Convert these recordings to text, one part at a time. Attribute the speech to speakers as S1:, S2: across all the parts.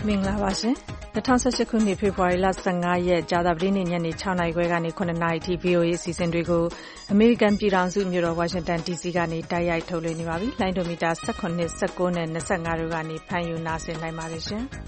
S1: မင်္ဂလာပါရှင်2018ခုနှစ်ဖေဖော်ဝါရီလ15ရက်ကြာသပတေးနေ့ညနေ6နာရီခွဲကနေ9နာရီထိ VOA အစီအစဉ်တွေကိုအမေရိကန်ပြည်ထောင်စုမြို့တော်ဝါရှင်တန် DC ကနေတိုက်ရိုက်ထုတ်လွှင့်နေပါပြီ။လိုင်းဒိုမီတာ18 19နဲ့25တို့ကနေဖမ်းယူနားဆင်နိုင်ပါတယ်ရှင်။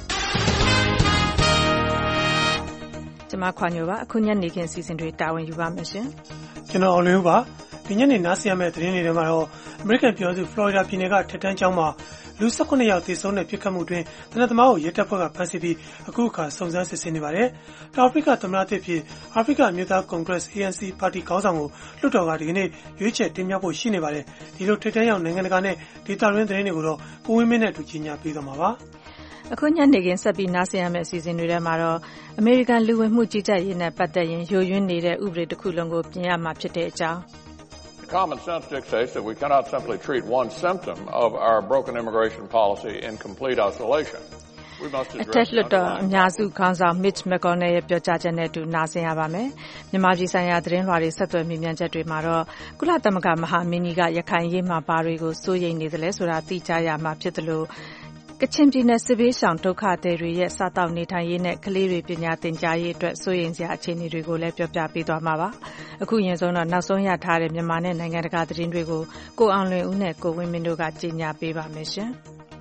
S1: ကျွန်မခွာညိုပါအခုညနေခင်းအစီအစဉ်တွေတာဝန်ယူပါမယ်ရှင်
S2: ။ကျွန်တော်အောင်လင်းဦးပါဒီညနေနားဆင်ရမယ့်သတင်းတွေထဲမှာတော့အမေရိကန်ပြည်ထောင်စုဖလော်ရီဒါပြည်နယ်ကထက်တန်းကျောင်းမှာလူ18ယောက်သေဆုံးတဲ့ပြစ်ခတ်မှုတွင်တနက်သမားကိုရဲတပ်ဖွဲ့ကဖမ်းဆီးပြီးအခုအခါစုံစမ်းစစ်ဆေးနေပါတယ်။တောင်အာဖရိကသမ္မတသစ်ဖြစ်အာဖရိကအမျိုးသားကွန်ဂရက် ANC ပါတီခေါင်းဆောင်ကိုလွှတ်တော်ကဒီကနေ့ရွေးချယ်တင်မြှောက်ဖို့ရှိနေပါတယ်။ဒီလိုထက်တန်းရောက်နိုင်ငံတကာနဲ့ဒေသတွင်းသတင်းတွေကိုတော့ကိုဝင်းမင်းနဲ့အတူကြီးညာပေးသွားမှာပါ
S1: ။အခုညနေခင်းဆက်ပြီးနားဆင်ရမယ့်အစီအစဉ်တွေထဲမှာတော့အမေရိကန်လူဝင်မှုကြီးကြပ်ရေးနဲ့ပတ်သက်ရင်ယိုယွင်းနေတဲ့ဥပဒေတစ်ခုလုံးကိုပြင်ရမှာဖြစ်တဲ့အကြောင်း
S3: Common sense dictates that we cannot simply treat one symptom of our broken immigration policy in complete isolation. We must address
S1: the အများစုခေါင်းဆောင် Mitch McConnell ရဲ့ပြောကြားချက်နဲ့အတူနားဆင်ရပါမယ်။မြန်မာပြည်ဆိုင်ရာသတင်းလွှာတွေဆက်သွယ်မြင်မြန်ချက်တွေမှာတော့ကုလသမဂ္ဂမဟာမင်းကြီးကရခိုင်ရေးမှာဘာတွေကိုစိုးရိမ်နေသလဲဆိုတာသိကြရမှာဖြစ်တယ်လို့ကချင်ပြည်နယ်စစ်ဘေးရှောင်ဒုက္ခသည်တွေရဲ့စားတောက်နေထိုင်ရေးနဲ့ကလေးတွေပညာသင်ကြားရေးအတွက်စိုးရိမ်စရာအခြေအနေတွေကိုလည်းပြောပြပေးသွားမှာပါ။အခုရင်ဆုံးတော့နောက်ဆုံးရထားတဲ့မြန်မာနဲ့နိုင်ငံတကာသတင်းတွေကိုကိုအောင်လွင်ဦးနဲ့ကိုဝင်းမင်းတို့ကကြီးညာပေးပါမယ်ရှင်။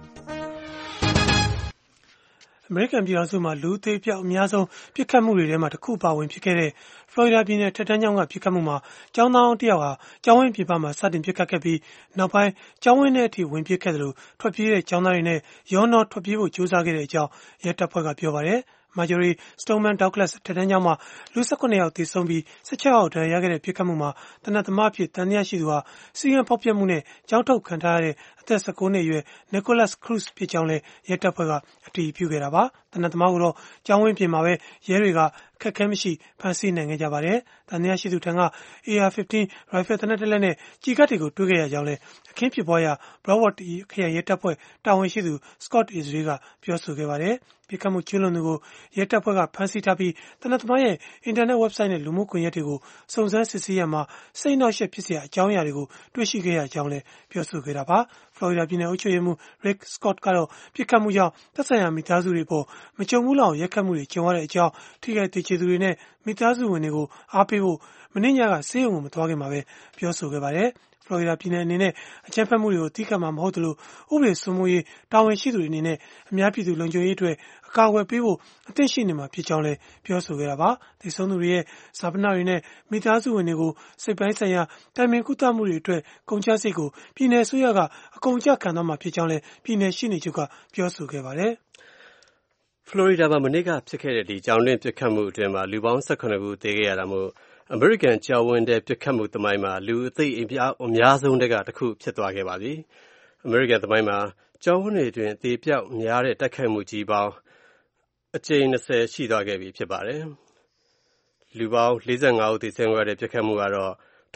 S2: အမေရိကန်ပြည်ထောင်စုမှာလူအသေးပြောက်အများဆုံးပြစ်ခတ်မှုတွေထဲမှာတစ်ခုပါဝင်ဖြစ်ခဲ့တဲ့ဖလော်ရီဒါပြည်နယ်ထက်တန်းကျောင်းကပြစ်ခတ်မှုမှာကျောင်းသားတစ်ယောက်ဟာကျောင်းဝင်းပြပမှာစတင်ပြစ်ခတ်ခဲ့ပြီးနောက်ပိုင်းကျောင်းဝင်းထဲအထိဝင်ပြစ်ခဲ့တယ်လို့ထွက်ပြေးတဲ့ကျောင်းသားတွေနဲ့ရောနှောထွက်ပြေးဖို့ကြိုးစားခဲ့တဲ့အကြောင်းရဲတပ်ဖွဲ့ကပြောပါတယ်။ Marjorie Stoneman Douglas ထက်တန်းကျောင်းမှာလူ18ယောက်သေဆုံးပြီး16ယောက်ဒဏ်ရာရခဲ့တဲ့ပြစ်ခတ်မှုမှာတနက်သမားအဖြစ်တန်တရားရှိသူဟာစီးရဲဖောက်ပြတ်မှုနဲ့ကျောင်းထုတ်ခံထားရတဲ့အသက်19နှစ်အရွယ် Nicholas Cruz ဖြစ်ကြောင်းလည်းရဲတပ်ဖွဲ့ကအတည်ပြုခဲ့တာပါ။တနက်သမားကိုတော့ကျောင်းဝင်းပြင်မှာပဲရဲတွေကခက်ခဲမရှိဖမ်းဆီးနိုင်ခဲ့ကြပါတယ်။တန်တရားရှိသူထံက AR-15 ရိုင်ဖယ်သေနတ်တစ်လက်နဲ့ကျည်ကပ်တွေကိုတွေ့ခဲ့ရကြောင်းလည်းအခင်းဖြစ်ပွားရာ Broward ခရိုင်ရဲတပ်ဖွဲ့တာဝန်ရှိသူ Scott Israel ကပြောဆိုခဲ့ပါတယ်။ပြစ်ခတ်မှုကျူးလွန်သူကိုရဲတပ်ဖွဲ့ကဖမ်းဆီးထားပြီးတနက်သမားရဲ့အင်တာနက် website နဲ့လူမှုကွန်ရက်တွေကိုစုံစမ်းစစ်ဆေးရမှာစိတ်နှောက်ယှက်ဖြစ်စရာအကြောင်းအရာတွေကိုတွေ့ရှိခဲ့ရကြောင်းလည်းပြောဆိုခဲ့တာပါ။ ဖလော်ရီဒါပြည်နယ်အုပ်ချုပ်ရေးမှူး Rick Scott ကတော့ပြစ်ခတ်မှုကြောင့်သက်ဆိုင်ရာမိသားစုတွေပေါ်မကြုံဘူးလောက်ရက်ခတ်မှုတွေကြုံရတဲ့အကြောင်းထိခိုက်သေကျေသူတွေနဲ့မိသားစုဝင်တွေကိုအားပေးဖို့မနေ့ညကဆေးရုံကိုမသွားခင်မှာပဲပြောဆိုခဲ့ပါတယ်။ဖလော်ရီဒါပြည်နယ်အနေနဲ့အကြမ်းဖက်မှုတွေကိုတီးခတ်မှာမဟုတ်သလိုဥပဒေစိုးမိုးရေးတာဝန်ရှိသူတွေအနေနဲ့အများပြည်သူလုံခြုံရေးအတွက်အကာအကွယ်ပေးဖို့အသင့်ရှိနေမှာဖြစ်ကြောင်းလည်းပြောဆိုခဲ့တာပါ။သေဆုံးသူတွေရဲ့ဇာပနာတွေနဲ့မိသားစုဝင်တွေကိုစိတ်ပိုင်းဆိုင်ရာတိုင်ပင်ကုသမှုတွေအတွက်ကုန်ကျစရိတ်ကိုပြည်내အစိုးရကအကုန်အကျခံသွားမှာဖြစ်ကြောင်းလည်းပြည်내ရှိနေချုပ်ကပြောဆိုခဲ့ပါတယ်
S4: ။ဖလော်ရီဒါမှာမနေ့ကဖြစ်ခဲ့တဲ့ဒီကျောင်းတွင်းပြစ်ခတ်မှုအတွင်းမှာလူပေါင်း18ဦးသေခဲ့ရတာမို့အမေရိကန်ကျောင်းဝင်းတဲ့ပြစ်ခတ်မှုသမိုင်းမှာလူအသိအများဆုံးတကတစ်ခုဖြစ်သွားခဲ့ပါပြီ။အမေရိကန်သမိုင်းမှာကျောင်းဝင်းတွေအတွင်းအသေးပြောက်များတဲ့တိုက်ခိုက်မှုကြီးပေါင်းအကြိမ်20ရှိသွားခဲ့ပြီဖြစ်ပါတယ်။လူပေါင်း45ဦးသေဆုံးခဲ့တဲ့ပြစ်ခတ်မှုကတော့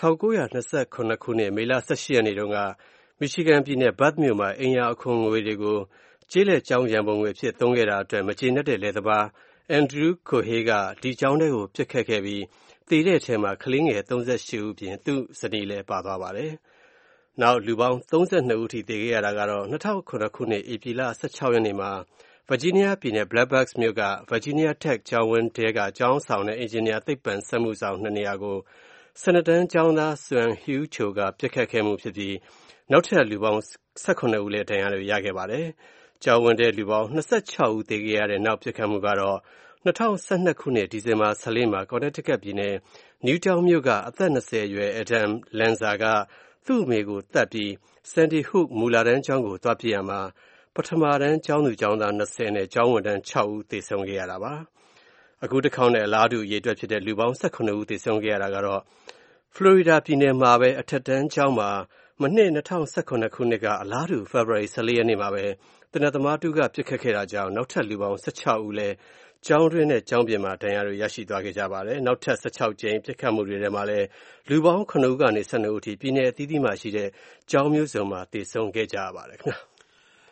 S4: 1929ခုနှစ်မေလ18ရက်နေ့တုန်းကမီရှီဂန်ပြည်နယ်ဘတ်မြို့မှာအင်ယာအခွန်ငွေတွေကိုကျေးလက်ကျောင်းရန်ပုံငွေဖြစ်သုံးခဲ့တာအတွက်မကျေနပ်တဲ့လယ်သမားအန်ဒရူးကိုဟေးကဒီကျောင်းထဲကိုပြစ်ခတ်ခဲ့ပြီးသေတဲ့အထဲမှာကလေးငယ်38ဦးပြင်သူ့ဇနီးလည်းပါသွားပါတယ်။နောက်လူပေါင်း32ဦးထိသေခဲ့ရတာကတော့2009ခုနှစ်ဧပြီလ16ရက်နေ့မှာဗာဂျီးနီးယားပြည်နယ် Blackbird မြို့က Virginia Tech ကျောင်းဝင်းထဲကကျောင်းဆောင်တဲ့အင်ဂျင်နီယာသိပ္ပံစက်မှုဆောင်2နေရာကို12တန်းကျောင်းသားဆွမ်ဟျူးချိုကပြစ်ခတ်ခဲ့မှုဖြစ်ပြီးနောက်ထပ်လူပေါင်း18ဦးလည်းဒဏ်ရာတွေရခဲ့ပါတယ်။ကျောင်းဝင်းထဲလူပေါင်း26ဦးသေခဲ့ရတဲ့နောက်ပြစ်ခတ်မှုကတော့2012ခုနှစ်ဒီဇင်ဘာ14မှာ Connecticut ပြည်နယ် Newtown မြို့ကအသက်20အရွယ် Adam Lanza ကသူ့အမေကိုသတ်ပြီး Sandy Hook မူလတန်းကျောင်းကိုသွားပြစ်ရမှာပထမတန်းကျောင်းသူကျောင်းသား20နဲ့ကျောင်းဝန်ထမ်း6ဦးသေဆုံးခဲ့ရတာပါ။အခုတစ်ခေါက်နဲ့အလားတူအရေအတွက်ဖြစ်တဲ့လူပေါင်း18ဦးသေဆုံးခဲ့ရတာကတော့ဖလော်ရီဒါပြည်နယ်မှာပဲအထက်တန်းကျောင်းမှာမနှစ်2018ခုနှစ်ကအလားတူ February 14ရက်နေ့မှာပဲတနက်သမားတူကပြစ်ခတ်ခဲ့တာကြောင့်နောက်ထပ်လူပေါင်း16ဦးလည်းကျောင်းတွင်းနဲ့ကျောင်းပြင်မှာဒဏ်ရာတွေရရှိသွားခဲ့ကြပါတယ်။နောက်ထပ်16ကြိမ်ပြစ်ခတ်မှုတွေထဲမှာလည်းလူပေါင်း9ဦးကနေ12ဦးထိပြည်내အသီးသီးမှာရှိတဲ့ကျောင်းမျိုးစုံမှာသေဆုံးခဲ့ကြရပါတယ်ခင်ဗျာ။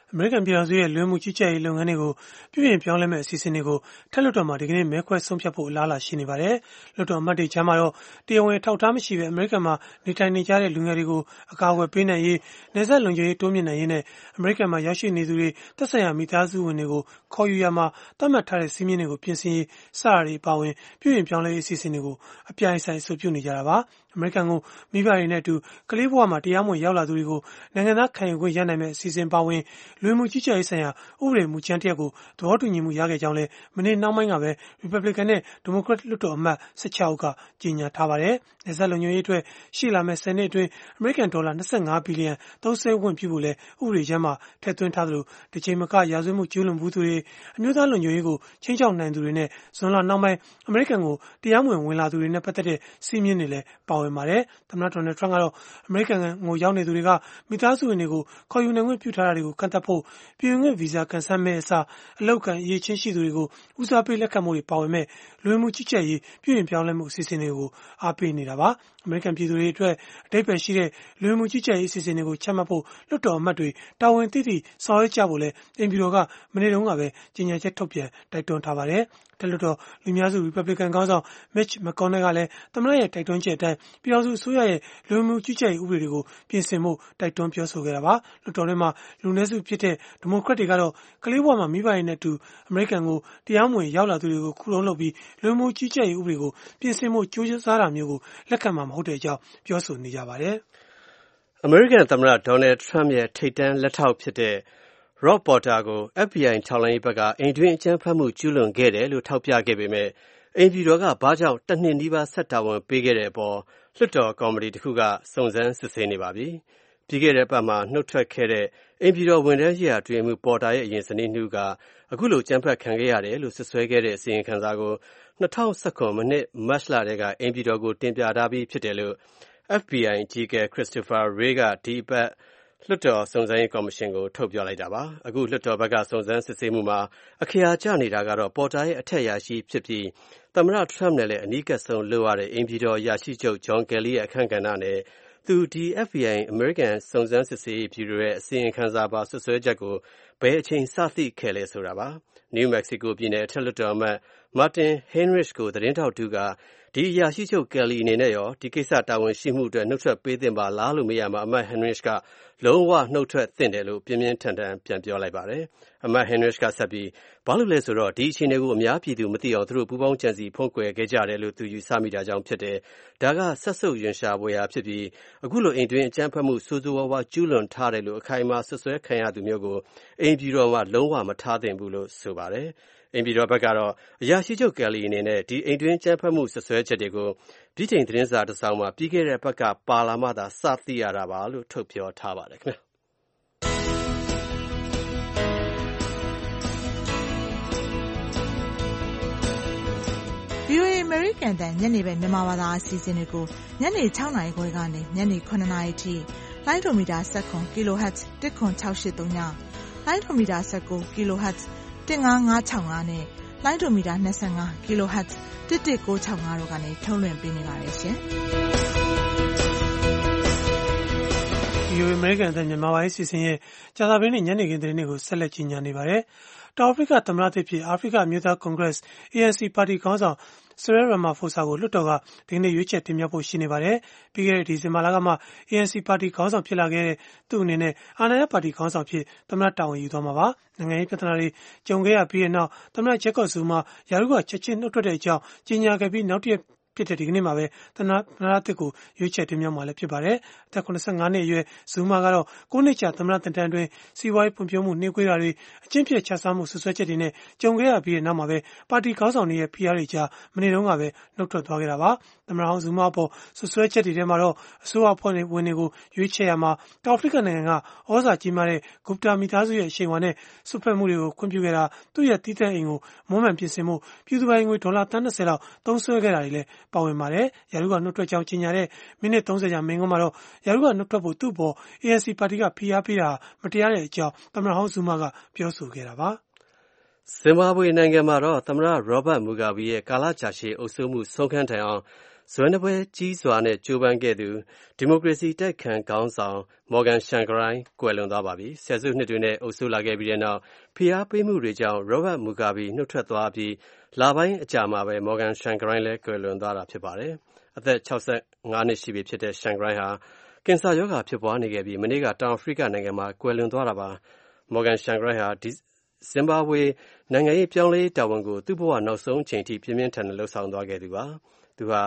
S2: အမေရိကန်ပြည်ထောင်စုရဲ့လူဝင်မှုကြီးကြပ်ရေးလုပ်ငန်းတွေကိုပြုပြင်ပြောင်းလဲမဲ့အစီအစဉ်တွေကိုထက်လွှတ်တော်မှာဒီကနေ့မဲခွဲဆုံးဖြတ်ဖို့အလားအလာရှိနေပါတယ်။လွှတ်တော်အမတ်တွေကြားမှာတော့တရားဝင်ထောက်ထားမရှိဘဲအမေရိကန်မှာနေထိုင်နေကြတဲ့လူငယ်တွေကိုအကာအကွယ်ပေးနိုင်ရေးနယ်စပ်လုံခြုံရေးတိုးမြင့်နိုင်ရေးနဲ့အမေရိကန်မှာရောက်ရှိနေသူတွေသက်ဆိုင်ရာမိသားစုဝင်တွေကိုခေါ်ယူရမှာသတ်မှတ်ထားတဲ့စည်းမျဉ်းတွေကိုပြင်ဆင်ရေးစတာတွေပါဝင်ပြုပြင်ပြောင်းလဲရေးအစီအစဉ်တွေကိုအပြိုင်ဆိုင်အဆိုပြုနေကြတာပါ။အမေရိကန်ကိုမိဘတွေနဲ့အတူကလေးဘဝမှာတရားမဝင်ရောက်လာသူတွေကိုနိုင်ငံသားခံယူခွင့်ရနိုင်မဲ့အစီအစဉ်ပါဝင်လူဝင်မှုကြီးကြပ်ရေးဆိုင်ရာဥပဒေမူကြမ်းတစ်ရပ်ကိုသဘောတူညီမှုရခဲ့ကြောင်းလည်းမနေ့နှောင်းပိုင်းကပဲ Republican နဲ့ Democrat လွှတ်တော်အမတ်16ဦးကကြေညာထားပါတယ်။နယ်စပ်လုံခြုံရေးအတွက်ရှိလာမဲ့10နှစ်အတွင်းအမေရိကန်ဒေါ်လာ25ဘီလီယံသုံးစွဲခွင့်ပြုဖို့လည်းဥပဒေကြမ်းမှာထည့်သွင်းထားသလိုတစ်ချိန်မကရာဇဝတ်မှုကျူးလွန်မှုသူတွေအမျိုးသားလုံခြုံရေးကိုချင်းချောက်နိုင်သူတွေနဲ့ဇွန်လနောက်ပိုင်းအမေရိကန်ကိုတရားမဝင်ဝင်လာသူတွေနဲ့ပတ်သက်တဲ့စည်းမျဉ်းတွေလည်းပါဝင်ပါတယ်။သမ္မတဒေါ်နယ်ထရန့်ကတော့အမေရိကန်ကိုရောက်နေသူတွေကမိသားစုဝင်တွေကိုခေါ်ယူနိုင်ခွင့်ပြုထားတာတွေကိုကန့်သတ်ဖို့ပြည်ဝင်ခွင့်ဗီဇာကန်ဆယ်မဲ့အစားအလောက်ကန်အရေးချင်းရှိသူတွေကိုဦးစားပေးလက်ခံမှုတွေပါဝင်မဲ့လူဝင်မှုကြီးကြပ်ရေးပြည်ပြင်ပြောင်းလဲမှုအစီအစဉ်တွေကိုအားပေးနေတာပါအမေရိကန်ပြည်သူတွေအတွက်အဓိပ္ပာယ်ရှိတဲ့လူဝင်မှုကြီးကြပ်ရေးအစီအစဉ်တွေကိုချမှတ်ဖို့လွှတ်တော်အမတ်တွေတာဝန်သိသိဆောင်ရွက်ကြဖို့လဲအိမ်ဖြူတော်ကမနေ့တုန်းကပဲကြေညာချက်ထုတ်ပြန်တိုက်တွန်းထားပါတယ်တလွှတ်တော်လူများစု Republican ခေါင်းဆောင် Mitch McConnell ကလည်းသမ္မတရဲ့တိုက်တွန်းချက်အတိုင်းပြည်ထောင်စုအစိုးရရဲ့လူဝင်မှုကြီးကြပ်ရေးဥပဒေတွေကိုပြင်ဆင်ဖို့တိုက်တွန်းပြောဆိုခဲ့တာပါလွှတ်တော်ထဲမှာလူနည်းစုဖြစ်တဲ့ Democrat တွေကတော့ကလေးဘဝမှာမိဘတွေနဲ့အတူအမေရိကန်ကိုတရားမဝင်ရောက်လာသူတွေကိုခုလုံးလုပ်ပြီးလူဝင်မှုကြီးကြပ်ရေးဥပဒေကိုပြင်ဆင်ဖို့ကြိုးစားတာမျိုးကိုလက်ခံမှာမဟုတ်တဲ့အကြောင်းပြောဆိုနေကြပါတယ်
S4: အမေရိကန်သမ္မတ Donald Trump ရဲ့ထိပ်တန်းလက်ထောက်ဖြစ်တဲ့ Rob Porter ကို FBI ထောက်လှမ်းရေးဘက်ကအိမ်တွင်းအကြမ်းဖက်မှုကျူးလွန်ခဲ့တယ်လို့ထောက်ပြခဲ့ပေမဲ့အိမ်ဖြူတော်ကဘာကြောင့်တစ်နှစ်နီးပါးဆက်တာဝန်ပေးခဲ့တဲ့အပေါ်လွှတ်တော်ကော်မတီတစ်ခုကစုံစမ်းစစ်ဆေးနေပါပြီ။ပြီးခဲ့တဲ့အပတ်မှာနှုတ်ထွက်ခဲ့တဲ့အိမ်ဖြူတော်ဝန်ထမ်းရေးရာအတွင်းမှု Porter ရဲ့အရင်ဇနီးနှူးကအခုလိုကြမ်းဖက်ခံခဲ့ရတယ်လို့ဆွဆွဲခဲ့တဲ့အစီရင်ခံစာကို2019 မနှစ်မတ်လတည်းကအိမ်ဖြူတော်ကိုတင်ပြထားပြီးဖြစ်တယ်လို့ FBI အကြီးအကဲ Christopher Wray ကဒီအပတ်လွှတ်တော်စုံစမ်းရေးကော်မရှင်ကိုထုတ်ပြောလိုက်တာပါ။အခုလွှတ်တော်ဘက်ကစုံစမ်းစစ်ဆေးမှုမှာအခရာကျနေတာကတော့ပေါ်တာရဲ့အထက်အရာရှိဖြစ်ပြီးသမ္မတ Trump နဲ့လည်းအနီးကပ်ဆုံးလုပ်ရတဲ့အိမ်ဖြူတော်အရာရှိချုပ် John Kelly ရဲ့အခန့်ကဏ္ဍနဲ့သူဒီ FBI အမေရိကန်စုံစမ်းစစ်ဆေးရေးဗျူရိုရဲ့အစီရင်ခံစာပါဆွဆွဲချက်ကိုဘယ်အချိန်စသိခဲ့လဲဆိုတာပါ။ New Mexico ပြည်နယ်အထက်လွှတ်တော်အမတ် Martin Heinrich ကိုသတင်းထောက်တူကဒီအရာရှိချုပ် Kelly အနေနဲ့ရောဒီကိစ္စတာဝန်ရှိမှုအတွက်နှုတ်ထွက်ပေးသင့်ပါလားလို့မေးရမှာအမတ် Heinrich ကလုံးဝနှုတ်ထွက်သင့်တယ်လို့ပြင်းပြင်းထန်ထန်ပြန်ပြောလိုက်ပါတယ်။အမတ် Heinrich ကဆက်ပြီးဘာလို့လဲဆိုတော့ဒီအခြေအနေကိုအများပြည်သူမသိအောင်သူတို့ပူးပေါင်းကြံစည်ဖုံးကွယ်ခဲ့ကြတယ်လို့သူယူဆမိတာကြောင့်ဖြစ်တယ်။ဒါကဆက်စုပ်ရင်ရှာဖွေရာဖြစ်ပြီးအခုလိုအိမ်တွင်းအကြမ်းဖက်မှုစိုးစိုးဝါးဝါကျူးလွန်ထားတယ်လို့အခိုင်အမာဆွဆွဲခံရသူမျိုးကိုအိမ်ပြည်တော်မှာလုံးဝမထားသင့်ဘူးလို့ဆိုပါတယ်။အိမ်ပြည်တော်ဘက်ကတော့အရာရှိချုပ် Kelly အနေနဲ့ဒီအိမ်တွင်းကြမ်းဖက်မှုဆွဆွဲချက်တွေကိုပြည်ချိန်သတင်းစာတစ်စောင်မှာပြီးခဲ့တဲ့ဘက်ကပါလာမှသာစသိရတာပါလို့ထုတ်ပြောထားပါတယ်ခင်ဗျာ
S5: ။ VOA American တန်ညနေပဲမြန်မာဘာသာအစီအစဉ်တွေကိုညနေ6:00 နာရီခွဲကနေညနေ9:00 နာရီထိလိုင်းဒိုမီတာ19 kHz 10683ညလိုင်းဒိုမီတာ19 kHz 15565နဲ့လိုင်းဒိုမီတာ25 kHz 11965တို့ကနေထုတ်လွှင့်ပေးနေပါတယ်ရှင်
S2: ။ VOA American တန်မြန်မာပိုင်းအစီအစဉ်ရဲ့ကြာသပတေးနေ့ညနေခင်းသတင်းတွေကိုဆက်လက်ကြီးညာနေပါတယ်။တောင်အာဖရိကသမ္မတသစ်ဖြစ်အာဖရိကအမျိုးသားကွန်ဂရက် ANC ပါတီခေါင်းဆောင်Cyril Ramaphosa ကိုလွှတ်တော်ကဒီကနေ့ရွေးချယ်တင်မြှောက်ဖို့ရှိနေပါတယ်။ပြီးခဲ့တဲ့ဒီဇင်ဘာလကမှ ANC ပါတီခေါင်းဆောင်ဖြစ်လာခဲ့တဲ့သူ့အနေနဲ့အာဏာရပါတီခေါင်းဆောင်ဖြစ်သမ္မတတာဝန်ယူသွားမှာပါ။နိုင်ငံရေးပြဿနာတွေကြုံခဲ့ရပြီးတဲ့နောက်သမ္မတ Jacob Zuma ရာထူးကချက်ချင်းနှုတ်ထွက်တဲ့အကြောင်းကြေညာခဲ့ပြီးနောက်တစ်ရက်ဖြစ်တဲ့ဒီကနေ့မှာပဲသမ္မတသစ်ကိုရွေးချယ်တင်မြှောက်မှာလည်းဖြစ်ပါတယ်။အသက်85နှစ်အရွယ်ဇူမာကတော့9နှစ်ကြာသမ္မတသက်တမ်းအတွင်းစီးပွားရေးဖွံ့ဖြိုးမှုနှေးကွေးတာတွေအကျင့်ပြတ်ခြစားမှုဆွဆွဲချက်တွေနဲ့ကြုံခဲ့ရပြီးတဲ့နောက်မှာပဲပါတီခေါင်းဆောင်တွေရဲ့ဖိအားတွေကြားမနေ့တုန်းကပဲနှုတ်ထွက်သွားခဲ့တာပါ။သမ္မတဟောင်းဇူမာအပေါ်ဆွဆွဲချက်တွေထဲမှာတော့အစိုးရအဖွဲ့ဝင်တွေကိုရွေးချယ်ရမှာတောင်အာဖရိကနိုင်ငံကဩဇာကြီးမားတဲ့ဂူပတာမိသားစုရဲ့အရှိန်အဝါနဲ့စွက်ဖက်မှုတွေကိုခွင့်ပြုခဲ့တာသူ့ရဲ့တီးသန့်အိမ်ကိုမွမ်းမံပြင်ဆင်မှုပြည်သူပိုင်ငွေဒေါ်လာသန်း20လောက်သုံးစွဲခဲ့တာတွေလည်းပါဝင်ပါတယ်။ရာထူးကနှုတ်ထွက်ကြောင်းကြေညာတဲ့မိနစ်30ကြာမိန့်ခွန်းမှာတော့ရာထူးကနှုတ်ထွက်ဖို့သူ့အပေါ် ANC ပါတီကဖိအားပေးတာမတရားတဲ့အကြောင်းသမ္မတဟောင်းဇူမာကပြောဆိုခဲ့တာပါ
S4: ။ဇင်ဘာဘွေနိုင်ငံမှာတော့သမ္မတ Robert Mugabe ရဲ့ကာလကြာရှည်အုပ်စိုးမှုဆုံးခန်းတိုင်အောင်ဇွဲနှပွဲကြီးစွာနဲ့ကြိုးပမ်းခဲ့သူဒီမိုကရေစီတိုက်ခံခေါင်းဆောင် Morgan Tsvangirai ကွယ်လွန်သွားပါပြီ။ဆယ်စုနှစ်တွေနဲ့အုပ်စိုးလာခဲ့ပြီးတဲ့နောက်ဖိအားပေးမှုတွေကြောင့် Robert Mugabe နှုတ်ထွက်သွားပြီးလပိုင်းအကြာမှာပဲ Morgan Tsvangirai လည်းကွယ်လွန်သွားတာဖြစ်ပါတယ်။အသက်65နှစ်ရှိပြီဖြစ်တဲ့ Tsvangirai ဟာကင်ဆာရောဂါဖြစ်ပွားနေခဲ့ပြီးမနေ့ကတောင်အာဖရိကနိုင်ငံမှာကွယ်လွန်သွားတာပါ။ Morgan Tsvangirai ဟာဇင်ဘာဘွေနိုင်ငံရေးပြောင်းလဲရေးတာဝန်ကိုသူ့ဘဝနောက်ဆုံးအချိန်ထိပြင်းပြင်းထန်ထန်လှုပ်ဆောင်သွားခဲ့သူပါ။သူဟာ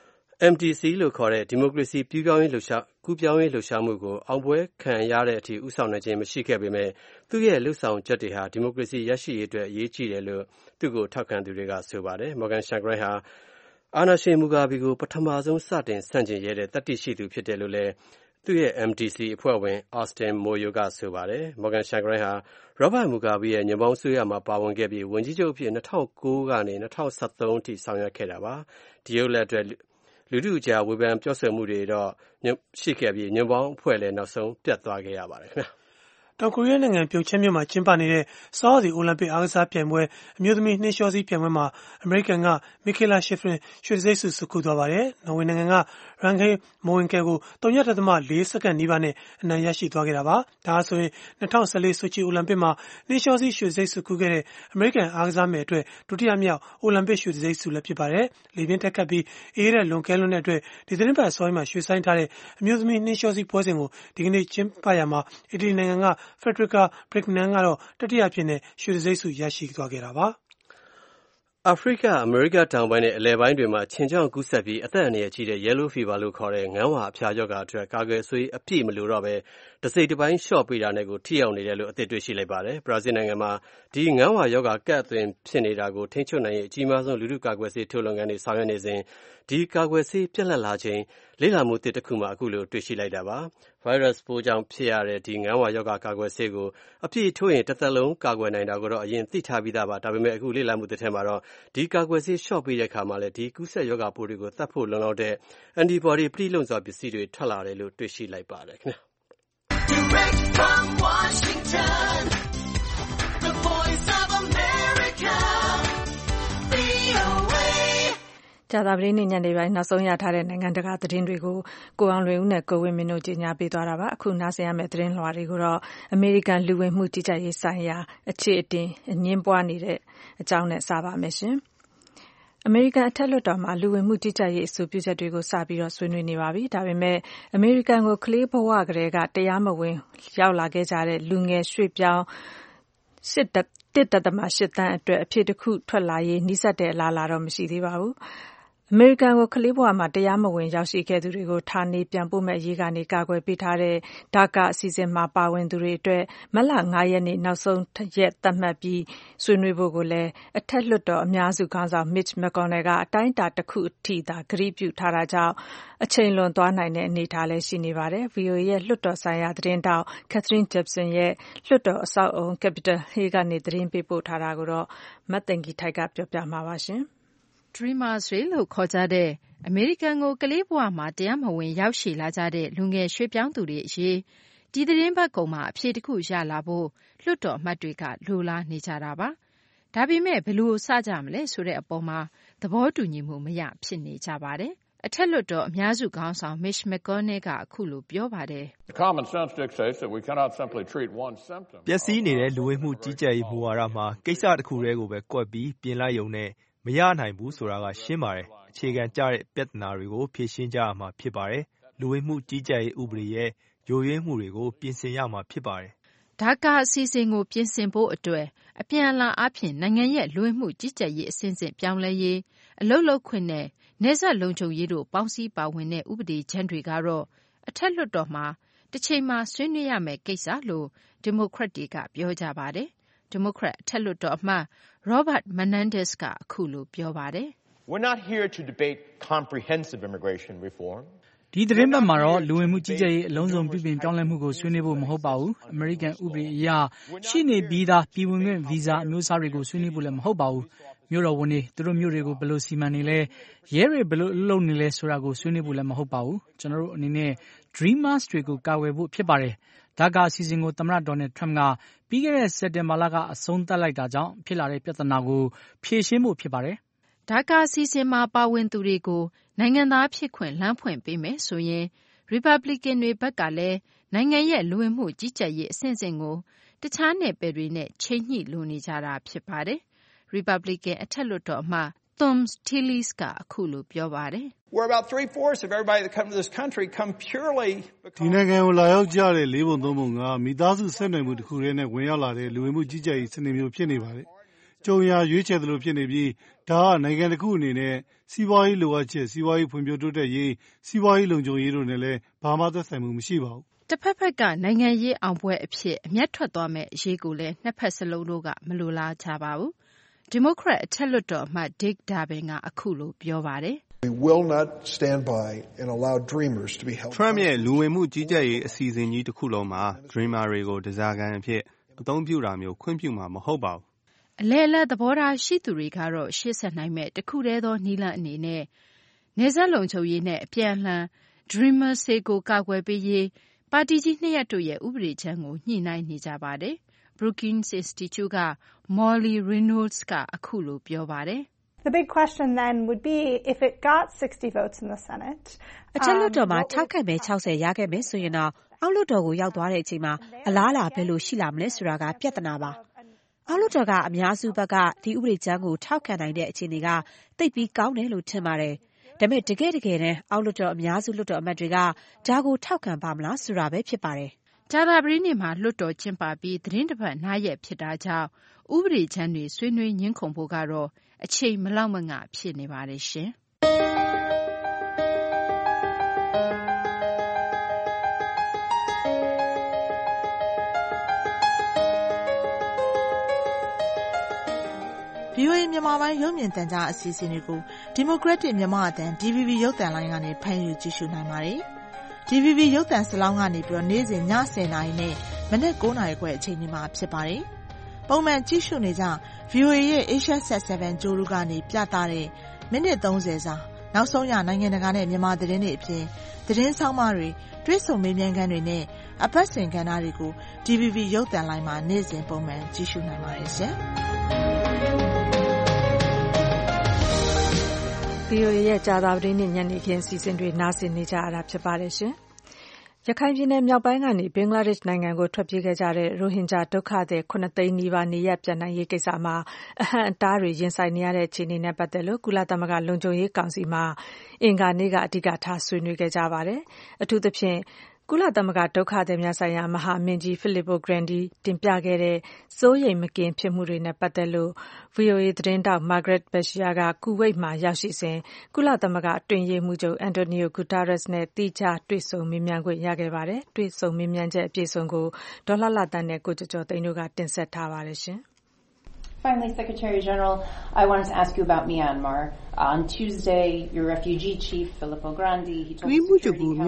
S4: MDC လို့ခေါ်တဲ့ဒီမိုကရေစီကူးပြောင်းရေးလှုပ်ရှားမှုကိုအောင်ပွဲခံရတဲ့အထိဦးဆောင်နိုင်ခြင်းမရှိခဲ့ပေမဲ့သူ့ရဲ့လှုပ်ဆောင်ချက်တွေဟာဒီမိုကရေစီရရှိရေးအတွက်အရေးကြီးတယ်လို့သူ့ကိုထောက်ခံသူတွေကဆိုပါတယ်။ Morgan Tsvangirai ဟာအာဏာရှင်မူဂါဘီကိုပထမဆုံးစတင်ဆန့်ကျင်ရဲတဲ့သတ္တိရှိသူဖြစ်တယ်လို့လည်းသူ့ရဲ့ MDC အဖွဲ့ဝင် Austin Moyo ကဆိုပါတယ်။ Morgan Tsvangirai ဟာ Robert Mugabe ရဲ့ညွန့်ပေါင်းအစိုးရမှာပါဝင်ခဲ့ပြီးဝန်ကြီးချုပ်အဖြစ်2009ကနေ2013အထိဆောင်ရွက်ခဲ့တာပါ။ဒီလုပ်လက်အတွက်လူထုအကြားဝေဖန်ပြောဆိုမှုတွေတော့ရှိခဲ့ပြီးညွန့်ပေါင်းအဖွဲ့လည်းနောက်ဆုံးပြတ်သွားခဲ့ရပါတယ်ခင်ဗျာ။
S2: တောင်ကိုရီးယားနိုင်ငံပြုံချမ်းမြို့မှာကျင်းပနေတဲ့ဆောင်းရာသီအိုလံပစ်အားကစားပြိုင်ပွဲအမျိုးသမီးနှင်းလျှောစီးပြိုင်ပွဲမှာအမေရိကန်က Mikaela Shiffrin ရွှေတံဆိပ်ဆုဆွတ်ခူးသွားပါတယ်။နော်ဝေနိုင်ငံက Ragnhild Mowinckel ကို 0.4 စက္ကန့်နီးပါးနဲ့အနိုင်ရရှိသွားခဲ့တာပါ။ဒါဆိုရင်2014 ဆိုချီအိုလံပစ်မှာနှင်းလျှောစီးရွှေတံဆိပ်ဆွတ်ခူးခဲ့တဲ့အမေရိကန်အားကစားမယ်အတွက်ဒုတိယမြောက်အိုလံပစ်ရွှေတံဆိပ်ဆုလည်းဖြစ်ပါတယ်။လေပြင်းတက်ခတ်ပြီးအေးတဲ့လွန်ကဲလွန်းတဲ့အတွက်ဒီသီတင်းပတ်အစောပိုင်းမှာရွှေ့ဆိုင်းထားတဲ့အမျိုးသမီးနှင်းလျှောစီးပွဲစဉ်ကိုဒီကနေ့ကျင်းပရာမှာအီတလီနိုင်ငံက Federica Brignane ကတော့တတိယအဖြစ်နဲ့ရွှေတံဆိပ်ဆုရရှိသွားခဲ့တာပါ။
S4: အာဖရိကအမေရိကတောင်ပိုင်းနဲ့အလယ်ပိုင်းတွေမှာခြင်ကြောင့်ကူးစက်ပြီးအသက်အန္တရာယ်ကြီးတဲ့ Yellow Fever လို့ခေါ်တဲ့ငန်းဝါအဖျားရောဂါအတွက်ကာကွယ်ဆေးအပြည့်မလိုတော့ဘဲတစိတ်တစ်ပိုင်းလျှော့ပေးတာနဲ့ကိုထိရောက်နေတယ်လို့အသစ်တွေ့ရှိလိုက်ပါတယ်။ဘရာဇီးနိုင်ငံမှာဒီငန်းဝါရောဂါကပ်အသွင်ဖြစ်နေတာကိုထိန်းချုပ်နိုင်ရေးအကြီးမားဆုံးလူထုကာကွယ်ဆေးထုတ်လုပ်ငန်းတွေဆောင်ရွက်နေစဉ်ဒီကာကွယ်ဆေးပြတ်လတ်လာချိန်လေ့လာမှုသစ်တစ်ခုမှအခုလိုတွေ့ရှိလိုက်တာပါ။ Virus ပိုးကြောင့်ဖြစ်ရတဲ့ဒီငန်းဝါရောဂါကာကွယ်ဆေးကိုအပြည့်ထိုးရင်တစ်သက်လုံးကာကွယ်နိုင်တာကိုတော့အရင်သိထားပြီးသားပါ။ဒါပေမဲ့အခုလေ့လာမှုသစ်ထဲမှာတော့ဒီကာကွယ်ဆေးလျှော့ပေးတဲ့အခါမှာလည်းဒီကူးစက်ရောဂါပိုးတွေကိုသတ်ဖို့လုံလောက်တဲ့ antibody ပဋိလုံစွာပစ္စည်းတွေထွက်လာတယ်လို့တွေ့ရှိလိုက်ပါတယ်ခင်ဗျာ။ Direct from Washington,
S1: the voice of America, VOA ကြာသပတေးနေ့ညနေပိုင်းနောက်ဆုံးရထားတဲ့နိုင်ငံတကာသတင်းတွေကိုကိုအောင်လွင်ဦးနဲ့ကိုဝင်းမင်းတို့ကြီးညာပေးသွားတာပါအခုနားဆင်ရမယ့်သတင်းလွှာတွေကိုတော့အမေရိကန်လူဝင်မှုကြီးကြပ်ရေးဆိုင်ရာအခြေအတင်အငင်းပွားနေတဲ့အကြောင်းနဲ့စပါမယ်ရှင်အမေရိကန်အထက်လွှတ်တော်မှာလူဝင်မှုကြီးကြပ်ရေးအဆိုပြုချက်တွေကိုစပြီးဆွေးနွေးနေပါပြီ။ဒါပေမဲ့အမေရိကန်ကိုကလေးဘဝကတည်းကတရားမဝင်ရောက်လာခဲ့ကြတဲ့လူငယ်ရွှေ့ပြောင်း1.8 သန်းအတွက်အဖြေတစ်ခုထွက်လာရေးနှိစက်တဲ့အလားအလာတော့မရှိသေးပါဘူး။အမေရိကန်ကိုကလေးဘဝမှာတရားမဝင်ရောက်ရှိခဲ့သူတွေကိုဌာနေပြန်ပို့မဲ့ရေးကနေကာကွယ်ပေးထားတဲ့ဒါကာအစီအစဉ်မှာပါဝင်သူတွေအတွက်မတ်လ9ရက်နေ့နောက်ဆုံးရက်သတ်မှတ်ပြီးဆွေးနွေးဖို့ကိုလည်းအထက်လွှတ်တော်အများစုခေါင်းဆောင် Mitch McConnell ကအတိုင်းအတာတစ်ခုအထိသာကတိပြုထားတာကြောင့်အချိန်လွန်သွားနိုင်တဲ့အနေအထားလည်းရှိနေပါတယ်။ VOA ရဲ့လွှတ်တော်ဆိုင်ရာသတင်းတောက် Catherine Gibson ရဲ့လွှတ်တော်အဆောက်အုံ Capitol Hill ကနေသတင်းပေးပို့ထားတာကိုတော့မသိင်္ဂီထိုက်ကပြောပြမှာပါရှင်။
S6: Dreamers တွေလို့ခေါ်ကြတဲ့အမေရိကန်ကိုကလေးဘဝမှာတရားမဝင်ရောက်ရှိလာကြတဲ့လူငယ်ရွှေ့ပြောင်းသူတွေအရေးဒီသီတင်းပတ်ကုန်မှာအဖြေတစ်ခုရလာဖို့လွှတ်တော်အမတ်တွေကလိုလားနေကြတာပါ။ဒါပေမဲ့ဘယ်လိုစကြမလဲဆိုတဲ့အပေါ်မှာသဘောတူညီမှုမရဖြစ်နေကြပါတယ်။အထက်လွှတ်တော်အများစုခေါင်းဆောင် Mitch McConnell ကအခုလိုပြောပါတယ်။
S3: Common sense dictates that we cannot simply treat one symptom.
S7: ပျက်စီးနေတဲ့လူဝင်မှုကြီးကြပ်ရေးမူဝါဒမှာကိစ္စတစ်ခုတည်းကိုပဲကွက်ပြီးပြင်လိုက်ရုံနဲ့မရနိုင်ဘူးဆိုတာကရှင်းပါတယ်။အခြေခံကျတဲ့ပြဿနာတွေကိုဖြေရှင်းကြရမှာဖြစ်ပါတယ်။လူဝင်မှုကြီးကြပ်ရေးဥပဒေရဲ့ယိုယွင်းမှုတွေကိုပြင်ဆင်ရမှာဖြစ်ပါတယ်
S6: ။ဒါကာအစီအစဉ်ကိုပြင်ဆင်ဖို့အတွက်အပြန်အလှန်အားဖြင့်နိုင်ငံရဲ့လူဝင်မှုကြီးကြပ်ရေးအဆင့်ဆင့်ပြောင်းလဲရေးအလုပ်လုပ်ခွင့်နဲ့နယ်စပ်လုံခြုံရေးတို့ပေါင်းစည်းပါဝင်တဲ့ဥပဒေကြမ်းတွေကတော့အထက်လွှတ်တော်မှာတစ်ချိန်မှာဆွေးနွေးရမယ့်ကိစ္စလို့ဒီမိုကရက်တွေကပြောကြပါတယ်။ဒီမိုကရက်အထက်လွှတ်တော်အမတ် Robert Menendez ကအခုလိုပြောပါတယ်။
S8: We're not here to debate comprehensive immigration reform.
S9: ဒီသတင်းပတ်မှာတော့လူဝင်မှုကြီးကြပ်ရေးအလုံးစုံပြုပြင်ပြောင်းလဲမှုကိုဆွေးနွေးဖို့မဟုတ်ပါဘူး။အမေရိကန်ဥပဒေအရရှိနေပြီးသားပြည်ဝင်ခွင့်ဗီဇာအမျိုးအစားတွေကိုဆွေးနွေးဖို့လည်းမဟုတ်ပါဘူး။မြို့တော်ဝန်တွေသူတို့မြို့တွေကိုဘယ်လိုစီမံနေလဲရဲတွေဘယ်လိုလုပ်နေလဲဆိုတာကိုဆွေးနွေးဖို့လည်းမဟုတ်ပါဘူး။ကျွန်တော်တို့အနေနဲ့ Dreamers တွေကိုကာကွယ်ဖို့ဖြစ်ပါတယ်။ဒါကအစီအစဉ်ကိုသမ္မတဒေါ်နယ်ထရမ့်ကပြီးခဲ့တဲ့စက်တင်ဘာလကအဆုံးသတ်လိုက်တာကြောင့်ဖြစ်လာတဲ့ပြဿနာကိုဖြေရှင်းဖို့ဖြစ်ပါတယ်။
S6: ဒါကာအစီအစဉ်မှာပါဝင်သူတွေကိုနိုင်ငံသားဖြစ်ခွင့်လမ်းဖွင့်ပေးမယ်ဆိုရင်ရီပတ်ဘလစ်ကန်တွေဘက်ကလည်းနိုင်ငံရဲ့လူဝင်မှုကြီးကြပ်ရေးအဆင့်ဆင့်ကိုတခြားနယ်ပယ်တွေနဲ့ချိန်ညှိလိုနေကြတာဖြစ်ပါတယ်။ ရီပတ်ဘလစ်ကန်အထက်လွှတ်တော်အမတ် Thom Tillis ကအခုလိုပြောပါတယ်။
S10: ဒီနိုင်ငံကိုလာရောက်ကြတဲ့4 ပုံ 3 ပုံကမိသားစုဆက်နွယ်မှုတစ်ခုတည်းနဲ့ဝင်ရောက်လာတဲ့လူဝင်မှုကြီးကြပ်ရေးစနစ်မျိုးဖြစ်နေပါတယ်။ကြုံရာရွေးချယ်သလိုဖြစ်နေပြီးဒါကနိုင်ငံတစ်ခုအနေနဲ့စီးပွားရေးလိုအပ်ချက်စီးပွားရေးဖွံ့ဖြိုးတိုးတက်ရေးစီးပွားရေးလုံခြုံရေးတို့နဲ့လည်းဘာမှသက်ဆိုင်မှုမရှိပါဘူး
S6: ။တစ်ဖက်ကနိုင်ငံရေးအောင်ပွဲအဖြစ်အမျက်ထွက်သွားမယ့်အရေးကိုလည်းနှစ်ဖက်စလုံးတို့ကမလိုလားကြပါဘူး။ဒီမိုကရက်အထက်လွှတ်တော်အမတ် Dick Durbin ကအခုလိုပြောပါတယ်။
S7: Trump ရဲ့လူဝင်မှုကြီးကြပ်ရေးအစီအစဉ်ကြီးတစ်ခုလုံးမှာ Dreamer တွေကိုဓားစာခံအဖြစ်အသုံးပြုတာမျိုးခွင့်ပြုမှာမဟုတ်ပါဘူး
S6: ။အလယ်အလတ်သဘောထားရှိသူတွေကတော့ရှေ့ဆက်နိုင်မဲ့တစ်ခုတည်းသောနည်းလမ်းအနေနဲ့နယ်စပ်လုံခြုံရေးနဲ့အပြန်အလှန် Dreamers တွေကိုကာကွယ်ပေးရေးပါတီကြီး2 ရပ်တို့ရဲ့ဥပဒေကြမ်းကိုညှိနှိုင်းနေကြပါတယ်။ Brookings Institute က Molly Reynolds ကအခုလိုပြောပါတယ်။
S11: The big question then would be if it got 60 votes in the Senate.
S12: အထက်လွှတ်တော်မှာထောက်ခံမဲ60ရခဲ့မယ်ဆိုရင်တော့အောက်လွှတ်တော်ကိုရောက်သွားတဲ့အချိန်မှာအလားအလာဘယ်လိုရှိလာမလဲဆိုတာကပြဿနာပါ။အောက်လွှတ်တော်ကအများစုဘက်ကဒီဥပဒေကြမ်းကိုထောက်ခံနိုင်တဲ့အခြေအနေကသိပ်ပြီးကောင်းတယ်လို့ထင်ပါတယ်။ဒါပေမဲ့တကယ်တမ်းအောက်လွှတ်တော်အများစုလွှတ်တော်အမတ်တွေကဒါကိုထောက်ခံပါမလားဆိုတာပဲဖြစ်ပါတယ်
S6: ။ကြာသပတေးနေ့မှာလွှတ်တော်ကျင်းပပြီးသတင်းတစ်ပတ်နားရက်ဖြစ်တာကြောင့်ဥပဒေကြမ်းတွေဆွေးနွေးညှင်းခုန်ဖို့ကတော့အချိန်မလောက်မငှဖြစ်နေပါတယ်ရှင်။
S5: VOA မြန်မာပိုင်းရုပ်မြင်သံကြားအစီအစဉ်တွေကို Democratic မြန်မာအသံ DVB ရုပ်သံလိုင်းကနေဖမ်းယူကြည့်ရှုနိုင်ပါတယ်။ DVB ရုပ်သံစလောင်းကနေပြီးနေ့စဉ်ည10:00နာရီနဲ့မနက်9:00နာရီခွဲအချိန်တွေမှာဖြစ်ပါတယ်။ပုံမှန်ကြည့်ရှုနေကြ VOA ရဲ့ Asia Sat 7 ကြိုးတို့ကနေပြသတဲ့မိနစ်30စာနောက်ဆုံးရနိုင်ငံတကာနဲ့မြန်မာသတင်းတွေအပြင်သတင်းဆောင်မတွေတွေ့ဆုံမေးမြန်းခန်းတွေနဲ့အပတ်စဉ်ကဏ္ဍတွေကို DVB ရုပ်သံလိုင်းမှာနေ့စဉ်ပုံမှန်ကြည့်ရှုနိုင်ပါတယ်ရှင်။
S1: VOA ရဲ့ကြာသပတေးနေ့ညနေခင်းစီစဉ်တွေနားဆင်နေကြရတာဖြစ်ပါတယ်ရှင်။ရခိုင်ပြည်နယ်မြောက်ပိုင်းကနေဘင်္ဂလားဒေ့ရှ်နိုင်ငံကိုထွက်ပြေးခဲ့ကြတဲ့ရိုဟင်ဂျာဒုက္ခသည်9 သိန်းနီးပါးနေရပ်ပြန်နိုင်ရေးကိစ္စမှာအဟန့်အတားတွေရင်ဆိုင်နေရတဲ့အခြေအနေနဲ့ပတ်သက်လို့ကုလသမဂ္ဂလုံခြုံရေးကောင်စီမှာအင်္ဂါနေ့ကအဓိကထားဆွေးနွေးခဲ့ကြပါတယ်။အထူးသဖြင့်ကုလသမဂ္ဂဒုက္ခသည်များဆိုင်ရာမဟာမင်းကြီး Filippo Grandi တင်ပြခဲ့တဲ့စိုးရိမ်မကင်းဖြစ်မှုတွေနဲ့ပတ်သက်လို့ VOA သတင်းထောက် Margaret Besheer ကကူဝိတ်မှာရောက်ရှိစဉ်ကုလသမဂ္ဂအတွင်းရေးမှူးချုပ် Antonio Guterres နဲ့သီးခြားတွေ့ဆုံမေးမြန်းခွင့်ရခဲ့ပါတယ်။တွေ့ဆုံမေးမြန်းချက်အပြည့်အစုံကိုဒေါ်လှလှသန်းနဲ့ကိုကျော်ကျော်သိန်းတို့ကတင်ဆက်ထားပါတယ်ရှင်။
S13: Finally, Secretary General, I wanted to ask you about Myanmar. On Tuesday, your refugee chief, Filippo Grandi, he told
S14: the Security Council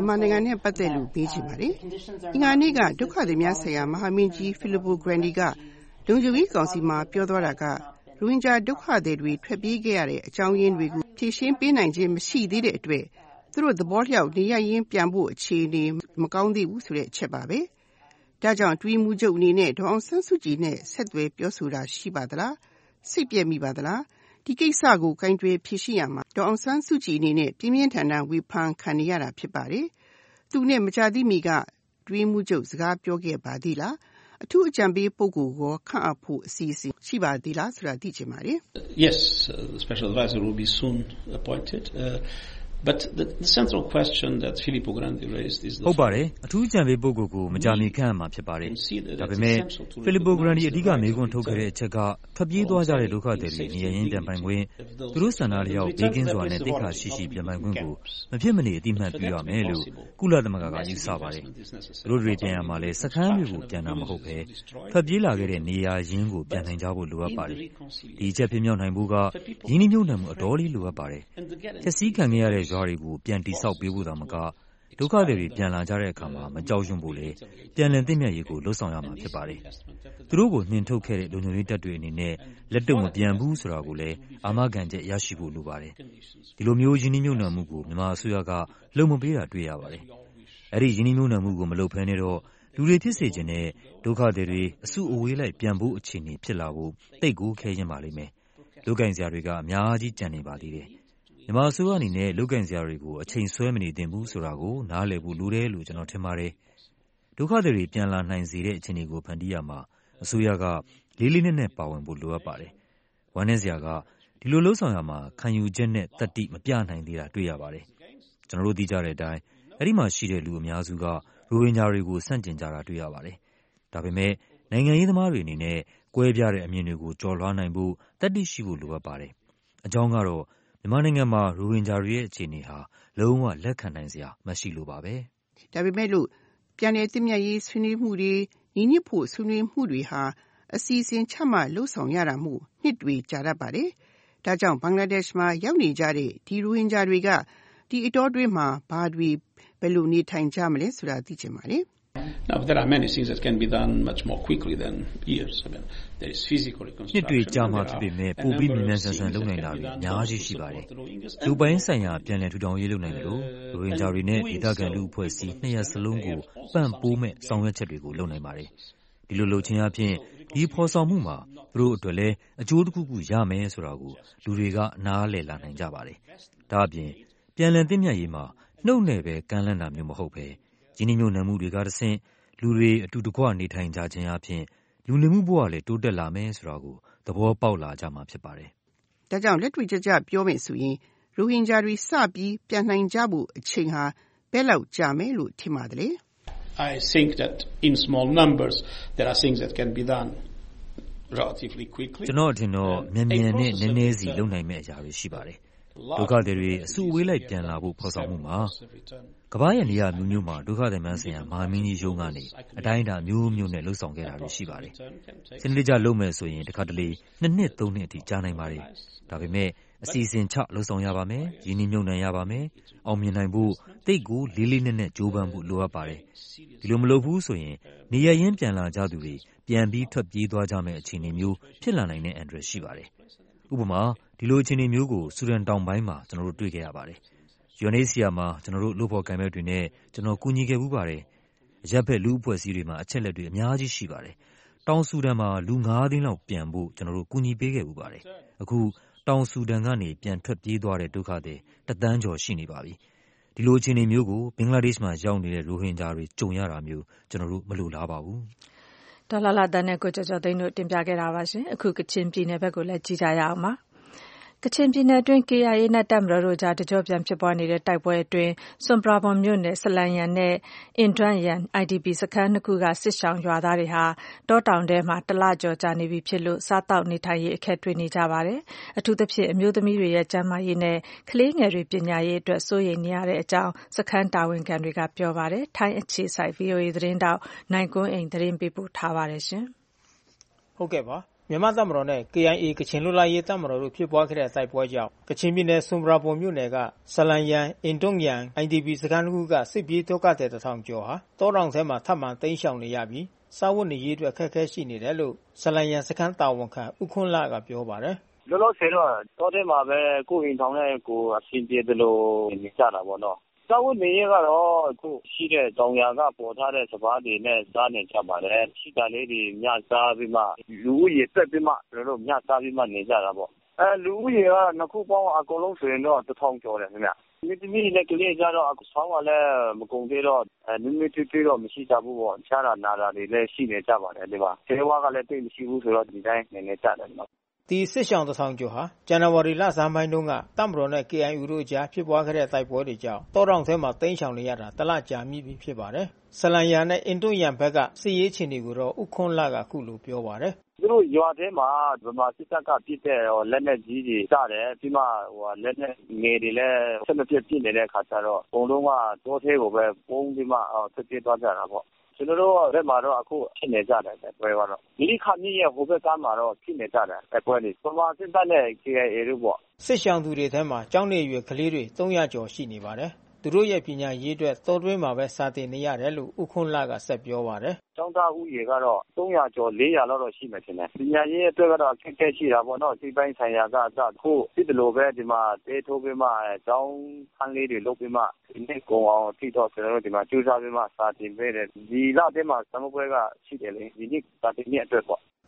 S14: that the conditions are not
S13: acceptable.
S14: မဟာမင်းကြီး Filippo Grandi ကလုံခြုံရေးကောင်စီမှာပြောသွားတာကရိုဟင်ဂျာဒုက္ခသည်တွေထွက်ပြေးခဲ့ရတဲ့အကြောင်းရင်းတွေကိုဖြေရှင်းပေးနိုင်ခြင်းမရှိသေးတဲ့အတွက်သူတို့သဘောလျောက်နေရရင်ပြန်ဖို့အခြေအနေမကောင်းသေးဘူးဆိုတဲ့အချက်ပါပဲ။ဒါကြောင့်တွင်းမှုချုပ်အနေနဲ့ဒေါအောင်ဆန်းစုကြည်နဲ့ဆက်သွယ်ပြောဆိုတာရှိပါသလား။စိတ်ပြည့်မိပါသလား။ဒီကိစ္စကိုကင်တွယ်ဖြေရှင်းရမှာဒေါအောင်ဆန်းစုကြည်အနေနဲ့ပြင်းပြင်းထန်ထန်ဝေဖန်ခံနေရတာဖြစ်ပါတယ်။သူနဲ့မကြသေးမီကတွင်းမှုချုပ်စကားပြောခဲ့ပါသေးလား။အထူးအကြံပေးပုဂ္ဂိုလ်ကိုခန့်အပ်ဖို့အစီအစဉ်ရှိပါသေးလားဆိုတာသိချင်ပါတယ်။
S15: Yes, the special advisor will be soon appointed. But the central question that Filippo Grandi raised is
S16: ဟုတ်ပါတယ်အထူးအကြံပေးပုဂ္ဂိုလ်ကိုမကြာမီခန့်အပ်မှာဖြစ်ပါတယ်ဒါပေမဲ့ Filippo Grandi အဓိကမေးခွန်းထုတ်ခဲ့တဲ့အချက်ကထွက်ပြေးသွားကြတဲ့ဒုက္ခသည်တွေနေရင်းပြန်ပိုင်ခွင့်သူတို့ဆန္ဒလျောက်ဘေးကင်းစွာနဲ့တိတ်ခါရှိရှိပြန်ပိုင်ခွင့်ကိုမဖြစ်မနေအတိမတ်ပြုရမယ်လို့ကုလသမဂ္ဂကယူဆပါတယ်သူတို့တွေပြန်ရမှာလဲစခန်းတွေကိုပြန်တာမဟုတ်ပဲထွက်ပြေးလာခဲ့တဲ့နေရာရင်းကိုပြန်နိုင်ကြဖို့လိုအပ်ပါတယ်ဒီအချက်ပြမြောက်နိုင်ဖို့ကရင်းနှီးမြှုပ်နှံမှုအတော်လေးလိုအပ်ပါတယ်ဖျက်ဆီးခံခဲ့ရတဲ့ရွာတွေကိုပြန်တိဆောက်ပေးဖို့သာမကဒုက္ခသည်တွေပြန်လာကြတဲ့အခါမှာမကြောက်ရွံ့ဖို့လေပြန်လည်သင့်မြတ်ရေးကိုလှုပ်ဆောင်ရမှာဖြစ်ပါတယ်သူတို့ကိုနှင်ထုတ်ခဲ့တဲ့လုံခြုံရေးတပ်တွေအနေနဲ့လက်တုံ့မပြန်ဘူးဆိုတာကိုလည်းအာမခံချက်ရရှိဖို့လိုပါတယ်ဒီလိုမျိုးယင်းနှိမ့်ညွတ်နှံမှုကိုမြန်မာအစိုးရကလုံမပေးတာတွေ့ရပါတယ်အဲ့ဒီယင်းနှိမ့်ညွတ်နှံမှုကိုမလုပ်ဖဲနဲ့တော့လူတွေဖြစ်စေခြင်းနဲ့ဒုက္ခသည်တွေအစုအဝေးလိုက်ပြန်ဖို့အခြေအနေဖြစ်လာဖို့တိတ်ကိုခဲရင်ပါလိမ့်မယ်လုပ်ကိုင်စရာတွေကအများကြီးကျန်နေပါသေးတယ်။မြန်မာအစိုးရအနေနဲ့လုပ်ကိုင်စရာတွေကိုအချိန်ဆွဲမနေသင့်ဘူးဆိုတာကိုနားလည်ဖို့လိုတယ်လို့ကျွန်တော်ထင်ပါတယ်။ဒုက္ခသည်တွေပြန်လာနိုင်စေတဲ့အခြေအနေကိုဖန်တီးရမှာအစိုးရကလေးလေးနက်နက်ပါဝင်ဖို့လိုအပ်ပါတယ်။ဝမ်းနည်းစရာကဒီလိုလှုပ်ဆောင်ရမှာခံယူချက်နဲ့တတိမပြနိုင်သေးတာတွေ့ရပါတယ်။ကျွန်တော်တို့သိကြတဲ့အတိုင်းအဲ့ဒီမှာရှိတဲ့လူအများစုကရိုဟင်ဂျာတွေကိုဆန့်ကျင်ကြတာတွေ့ရပါတယ်။ဒါပေမဲ့နိုင်ငံရေးသမားတွေအနေနဲ့ကွဲပြားတဲ့အမြင်တွေကိုကျော်လွှားနိုင်ဖို့တတိရှိဖို့လိုအပ်ပါတယ်။အကြောင်းကတော့မြန်မာနိုင်ငံမှာရိုဟင်ဂျာတွေရဲ့အခြေအနေဟာလုံးဝလက်ခံနိုင်စရာမရှိလို့ပါပဲ
S14: ။ဒါပေမဲ့လို့ပြန်လည်သင့်မြတ်ရေးဆွေးနွေးမှုတွေညီညွတ်ဖို့ဆွေးနွေးမှုတွေဟာအစီအစဉ်ချမှတ်လှုပ်ဆောင်ရတာမို့နှစ်တွေကြာတတ်ပါတယ်။ဒါကြောင့်ဘင်္ဂလားဒေ့ရှ်မှာရောက်နေကြတဲ့ဒီရိုဟင်ဂျာတွေကဒီအတောတွင်းမှာဘာတွေဘယ်လိုနေထိုင်ကြမလဲဆိုတာသိချင်ပါတယ်
S15: ။ Now there are many things that can be done much more quickly than years. I mean there is physical reconstruction.
S16: နှစ်တွေကြာမှဖြစ်ပေမဲ့ပိုပြီးမြန်မြန်ဆန်ဆန်လုပ်နိုင်တာတွေအများကြီးရှိပါတယ်။လူပိုင်းဆိုင်ရာပြန်လည်ထူထောင်ရေးလုပ်နိုင်တယ်လို့ရိုဟင်ဂျာတွေနဲ့ဒေသခံလူအဖွဲ့အစည်းနှစ်ရပ်စလုံးကိုပံ့ပိုးမဲ့ဆောင်ရွက်ချက်တွေကိုလုပ်နိုင်ပါတယ်။ဒီလိုလုပ်ခြင်းအပြင်ဒီဖော်ဆောင်မှုမှာသူတို့အတွက်လည်းအကျိုးတစ်ခုခုရမယ်ဆိုတာကိုလူတွေကနားလည်လာနိုင်ကြပါတယ်။ဒါအပြင်ပြန်လည်သင့်မြတ်ရေးမှာနှုတ်နဲ့ပဲကမ်းလှမ်းတာမျိုးမဟုတ်ပဲရင်းနှီးမြှုပ်နှံမှုတွေကတဆင့်လူတွေအတူတကွနေထိုင်ကြခြင်းအပြင်လူနေမှုဘဝလည်းတိုးတက်လာမယ်ဆိုတာကိုသဘောပေါက်လာကြမှာဖြစ်ပါတယ်
S14: ။ဒါကြောင့်လက်တွေ့ကျကျပြောမယ်ဆိုရင်ရိုဟင်ဂျာတွေစပြီးပြန်နိုင်ကြဖို့အချိန်ဟာဘယ်လောက်ကြာမယ်လို့ထင်ပါသလဲ
S15: I think that in small numbers there are things that can be done relatively quickly
S16: ကျွန်တော်အထင်တော့မြန်မြန်နဲ့နည်းနည်းစီလုပ်နိုင်မယ့်အရာတွေရှိပါတယ်ဒုက္ခသည်တွေအစုအဝေးလိုက်ပြန်လာဖို့ဖော်ဆောင်မှုမှာကမ္ဘာရဲ့နေရာမျိုးမျိုးမှာဒုက္ခသည်များဆိုင်ရာမဟာမင်းကြီးရုံးကနေအတိုင်းအတာမျိုးမျိုးနဲ့လှုပ်ဆောင်ခဲ့တာတွေရှိပါတယ်စနစ်တကျလုပ်မယ်ဆိုရင်တစ်ခါတလေ2နှစ်3နှစ်အထိကြာနိုင်ပါတယ်ဒါပေမဲ့အစီအစဉ်ချလှုပ်ဆောင်ရပါမယ်ရင်းနှီးမြှုပ်နှံရပါမယ်အောင်မြင်နိုင်ဖို့တိတ်ကိုလေးလေးနက်နက်ကြိုးပမ်းဖို့လိုအပ်ပါတယ်ဒီလိုမလုပ်ဘူးဆိုရင်နေရရင်ပြန်လာကြသူတွေပြန်ပြီးထွက်ပြေးသွားကြမယ့်အခြေအနေမျိုးဖြစ်လာနိုင်တဲ့အန္တရာယ်ရှိပါတယ်ဥပမာဒီလိုအခြေအနေမျိုးကိုဆူဒန်တောင်ပိုင်းမှာကျွန်တော်တို့တွေ့ခဲ့ရပါတယ်။ UNHCR မှာကျွန်တော်တို့လုပ်ဖော်ကိုင်ဘက်တွေနဲ့ကျွန်တော်ကူညီခဲ့မှုပါတယ်။အရပ်ဘက်လူအဖွဲ့အစည်းတွေမှာအချက်လက်တွေအများကြီးရှိပါတယ်။တောင်ဆူဒန်မှာလူ9သိန်းလောက်ပြန်ဖို့ကျွန်တော်တို့ကူညီပေးခဲ့မှုပါတယ်။အခုတောင်ဆူဒန်ကနေပြန်ထွက်ပြေးသွားတဲ့ဒုက္ခသည်1 သန်းကျော်ရှိနေပါပြီ။ဒီလိုအခြေအနေမျိုးကိုဘင်္ဂလားဒေ့ရှ်မှာရောက်နေတဲ့ရိုဟင်ဂျာတွေကြုံရတာမျိုးကျွန်တော်တို့မလိုလားပါဘူး
S1: ။ဒေါ်လာလာတန်းနဲ့ကိုကျော်ကျော်သိန်းတို့တင်ပြခဲ့တာပါရှင်။အခုကချင်ပြည်နယ်ဘက်ကိုလည်းကြည့်ကြရအောင်ပါ။ကချင်ပြည်နယ်အတွင်း KIA နဲ့တပ်မတော်တို့ကြားတကြော့ပြန်ဖြစ်ပွားနေတဲ့တိုက်ပွဲအတွင်းဆွမ်ပရာဘွမ်မြို့နယ်ဆလန်ယန်နဲ့အင်ဒွမ်ယန် IDP စခန်း2ခုကစစ်ရှောင်ရွာသားတွေဟာတောတောင်ထဲမှာ1 လကျော်ကြာနေပြီဖြစ်လို့စားတောက်နေထိုင်ရေးအခက်တွေ့နေကြပါတယ်။အထူးသဖြင့်အမျိုးသမီးတွေရဲ့ကျန်းမာရေးနဲ့ကလေးငယ်တွေပညာရေးအတွက်စိုးရိမ်နေရတဲ့အကြောင်းစခန်းတာဝန်ခံတွေကပြောပါတယ်။ထိုင်းအခြေစိုက် VOA သတင်းတောက်နိုင်ကွန်းအိမ်သတင်းပေးပို့ထားပါတယ်ရှင်
S17: ။ဟုတ်ကဲ့ပါမြန်မာတပ်မတော်နဲ့ KIA ကချင်လွတ်လပ်ရေးတပ်မတော်တို့ဖြစ်ပွားခဲ့တဲ့တိုက်ပွဲကြောင့်ကချင်ပြည်နယ်ဆွမ်ပရာဘွမ်မြို့နယ်ကဆလန်ယန်အင်ဒွမ်ယန် IDP စခန်းတစ်ခုကစစ်ပြေးဒုက္ခသည်1000ကျော်ဟာတောတောင်ထဲမှာထပ်မံတိမ်းရှောင်နေရပြီးစားဝတ်နေရေးအတွက်အခက်အခဲရှိနေတယ်လို့ဆလန်ယန်စခန်းတာဝန်ခံဦးခွန်းလကပြောပါတယ်
S18: လောလောဆယ်တော့တောထဲမှာပဲကိုယ်အိမ်ထောင်နဲ့ကိုယ်အဆင်ပြေသလိုနေကြတာပေါ့နော်စားဝတ်နေရေးကတော့အခုရှိတဲ့တောင်ယာကပေါ်ထားတဲ့စပါးတွေနဲ့စားနေကြပါတယ်ရှိတာလေးတွေညစားပြီးမှလူဦးရေတက်ပြီးမှကျွန်တော်တို့ညစားပြီးမှနေကြတာပေါ့လူဦးရေကနှစ်ခုပေါင်းအကုန်လုံးဆိုရင်တော့1000ကျော်တယ်ခင်ဗျဒီတမီးနဲ့ကလေးကြတော့ဆောင်းကလည်းမကုန်သေးတော့နည်းနည်းတွေ့တော့မရှိကြဘူးပေါ့ချားတာနာတာတွေလည်းရှိနေကြပါတယ်ဒီမှာဆေးဝါးကလည်းတိတ်မရှိဘူးဆိုတော့ဒီတိုင်းနေကြတယ်နော်
S17: ဒီစစ်ရှောင်း1000ကျော်ဟာဇန်နဝါရီလဆန်းပိုင်းတုန်းကတပ်မတော်နဲ့ KIU တို့ကြားဖြစ်ပွားခဲ့တဲ့တိုက်ပွဲတွေကြောင့်တောတောင်ထဲမှာတိမ်းရှောင်နေရတာ1 လကြာမြင့်ပြီဖြစ်ပါတယ်။ဆလန်ယန်နဲ့အင်ဒွမ်ယန်ဘက်ကစစ်ရေးအခြေအနေကိုတော့ဦးခွန်းလကခုလိုပြောပါတယ်
S18: သူတို့ရွာထဲမှာဗမာစစ်တပ်ကပြစ်တဲ့လက်နက်ကြီးတွေစတယ်ပြီးမှလက်နက်ငယ်တွေလည်းဆက်မပြတ်ပြစ်နေတဲ့အခါကျတော့အကုန်လုံးကတောထဲကိုပဲပုံးပြီးမှဆက်ပြေးသွားကြတာပေါ့ကျွန်တော်တို့ဘက်မှာတော့အခုဖြစ်နေကြတယ်ပွဲကတော့ဒီခါမြင့်ရဲ့ဟိုဘက်ကမှာတော့ဖြစ်နေကြတယ်ပွဲတွေဗမာစစ်တပ်နဲ့ KIA တို့ပေါ့
S17: စစ်ရှောင်းသူတွေထဲမှာကျောင်းနေရွယ်ကလေးတွေ300ကျော်ရှိနေပါတယ်သူတို့ရဲ့ပညာရေးအတွက်တောတွင်းမှာပဲစာသင်နေရတယ်လို့ဦးခွန်းလကဆက်ပြောပါတယ်
S18: ။ကျောင်းသားဦးရေကတော့300ကျော်400လောက်တော့ရှိမှထင်တယ်။ပညာရေးအတွက်ကတော့အခက်အခဲရှိတာပေါ့နော်။စိတ်ပိုင်းဆိုင်ရာကခုဖြစ်တယ်လို့ပဲဒီမှာတဲထိုးပြီးမှကျောင်းခန်းလေးတွေလုပ်ပြီးမှဒီနေ့ကုန်အောင်ထိတော့ကျွန်တော်တို့ဒီမှာကြိုးစားပြီးမှစာသင်ပေးတယ်။ဒီလထဲမှာစမပွဲကရှိတယ်လေ။ဒီနေ့စာသင်နေ့အတွက်ပေါ့
S17: ။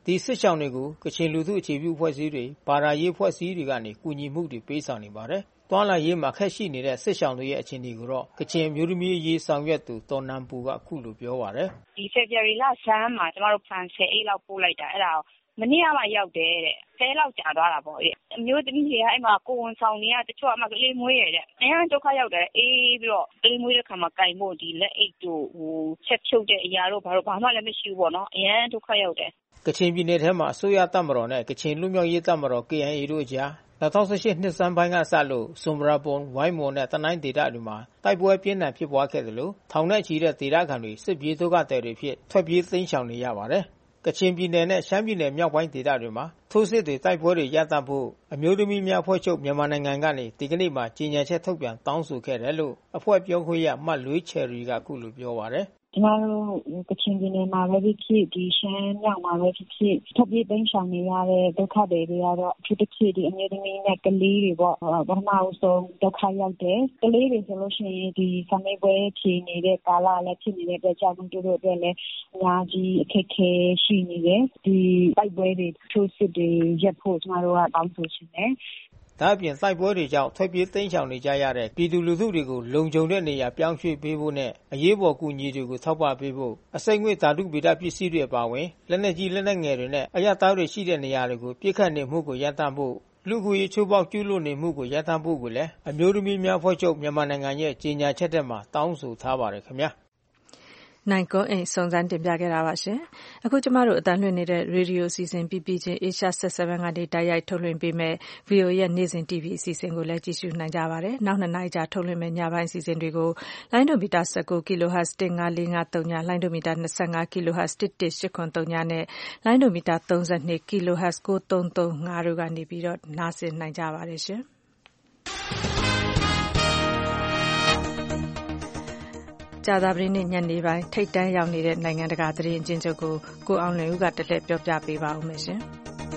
S17: ဒီစစ်ရှောင်းတွေကိုကချင်လူထုအခြေပြုအဖွဲ့အစည်းတွေဘာသာရေးအဖွဲ့အစည်းတွေကနေကူညီမှုတွေပေးဆောင်နေပါတယ်။တွာလာရေးမှာခက်ရှိနေတဲ့စစ်ရှောင်းတွေရဲ့အခြေအနေကိုတော့ကချင်မျိုးသမီးရေးဆောင်ရွက်သူတော်နန်ပူကအခုလိုပြောပါတယ်
S19: ။ဒီဖေဖော်ဝါရီလဆန်းမှာကျမတို့ဖန်10အိတ်လောက်ပို့လိုက်တာအဲ့ဒါမနေ့ကမှရောက်တယ်တဲ့10လောက်ကြာသွားတာပေါ့အမျိုးသမီးတွေကအဲ့မှာကိုဝန်ဆောင်တွေကတချို့အမှကလေးမွေးရတဲ့အရင်ဒုက္ခရောက်တယ်အေးပြီးတော့ကလေးမွေးတဲ့ခါမှာကင်ဖို့ဒီလက်အိတ်တို့ချက်ဖြုတ်တဲ့အရာတို့ဘာမှလည်းမရှိဘူးပေါ့နော်အရင်ဒုက္ခရောက်တယ်
S17: ကချင်ပြည်နယ်ထဲမှာအစိုးရတပ်မတော်နဲ့ကချင်လူမျိုးရေးတပ်မတော် KIA တို့ကြား2018နှစ်စန်းပိုင်းကစလို့ဆွမ်ဘရာပွန်ဝိုင်းမော်နဲ့တနိုင်းဒေသတွေမှာတိုက်ပွဲပြင်းထန်ဖြစ်ပွားခဲ့တယ်လို့ထောင်နဲ့ချီတဲ့ဒေသခံတွေစစ်ပြေးဒုက္ခသည်တွေဖြစ်ထွက်ပြေးသိမ်းရှောင်နေရပါတယ်ကချင်ပြည်နယ်နဲ့ရှမ်းပြည်နယ်မြောက်ပိုင်းဒေသတွေမှာထိုးစစ်တွေတိုက်ပွဲတွေရပ်တန့်ဖို့အမျိုးသမီးများအဖွဲ့ချုပ်မြန်မာနိုင်ငံကနေဒီကနေ့မှာကြေညာချက်ထုတ်ပြန်တောင်းဆိုခဲ့တယ်လို့အဖွဲ့ပြောခွင့်ရမတ်လွေးချယ်ရီကအခုလိုပြောပါတယ်
S20: ကျမတို့ကချင်ပြည်နယ်မှာပဲဖြစ်ဒီရှမ်းမြောက်မှာပဲဖြစ်ထွက်ပြေးသိမ်းရှောင်နေရတဲ့ဒုက္ခတွေတွေကတော့အထူးသဖြင့်ဒီအမျိုးသမီးနဲ့ကလေးတွေပေါ့ပထမဆုံးဒုက္ခရောက်တယ်ကလေးတွေဆိုလို့ရှိရင်ဒီဆမေးပွဲဖြေနေတဲ့ကာလလည်းဖြစ်နေတဲ့အတွက်ကြောင့်တို့အတွက်လည်းအများကြီးအခက်အခဲရှိနေတယ်ဒီတိုက်ပွဲတွေထိုးစစ်တွေရပ်ဖို့ကျမတို့ကတောင်းဆိုချင်တယ်
S17: ဒါအပြင်တိုက်ပွဲတွေကြောင့်ထွက်ပြေးသိမ်းရှောင်နေကြရတဲ့ပြည်သူလူထုတွေကိုလုံခြုံတဲ့နေရာပြောင်းရွှေ့ပေးဖို့နဲ့အရေးပေါ်ကူညီတွေကိုထောက်ပံ့ပေးဖို့အစိမ့်ငွေဓာတုဗေဒပစ္စည်းတွေအပါအဝင်လက်နက်ကြီးလက်နက်ငယ်တွေနဲ့အရသားတွေရှိတဲ့နေရာတွေကိုပြစ်ခတ်နေမှုကိုရပ်တန့်ဖို့လူ့ခွေချိုးပေါက်ကျူးလွန်နေမှုကိုရပ်တန့်ဖို့ကိုလည်းအမျိုးသမီးများဖွဲ့ချုပ်မြန်မာနိုင်ငံရဲ့ကြေညာချက်ထဲမှာတောင်းဆိုထားပါတယ်ခင်ဗျာ
S1: နိုင်ကွန်းအိမ်စုံစမ်းတင်ပြခဲ့တာပါရှင်။အခုကျမတို့အတန်းလွှင့်နေတဲ့ရေဒီယိုအစီအစဉ်ပြီးချင်း Asia 77ကနေတိုက်ရိုက်ထုတ်လွှင့်ပေးမယ် VOA ရဲ့နေ့စဉ် TV အစီအစဉ်ကိုလည်းကြည့်ရှုနိုင်ကြပါတယ်။နောက်2နာရီကြာထုတ်လွှင့်မယ့်ညပိုင်းအစီအစဉ်တွေကိုလိုင်းဒိုမီတာ19 kHz 15453လိုင်းဒိုမီတာ25 kHz 11883နဲ့လိုင်းဒိုမီတာ32 kHz 9335တို့ကနေပြီးတော့နားဆင်နိုင်ကြပါတယ်ရှင်။ကြာသပတေးနေ့ညနေပိုင်းထိပ်တန်းရောက်နေတဲ့နိုင်ငံတကာသတင်းအကျဉ်းချုပ်ကိုအောင်လွင်ဦးကတက်လက်ပြောပြပေးပါဦးမယ်ရှင်
S2: ။